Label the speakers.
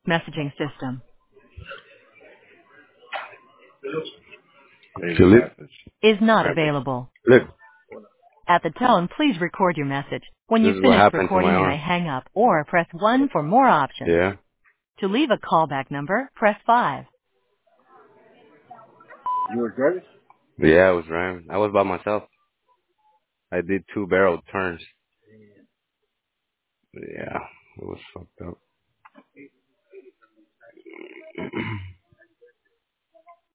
Speaker 1: Messaging system
Speaker 2: Philip?
Speaker 1: is not
Speaker 2: Right.
Speaker 1: available.
Speaker 2: Look,
Speaker 1: At the tone, please record your message. When
Speaker 2: this
Speaker 1: you've
Speaker 2: is what
Speaker 1: finished
Speaker 2: happened to my
Speaker 1: recording, you may
Speaker 2: arm.
Speaker 1: hang up or press 1 for more options.
Speaker 2: Yeah?
Speaker 1: To leave a callback number, press 5.
Speaker 2: Yeah, I was driving. I was by myself. I did 2 barrel turns. Yeah, it was fucked up.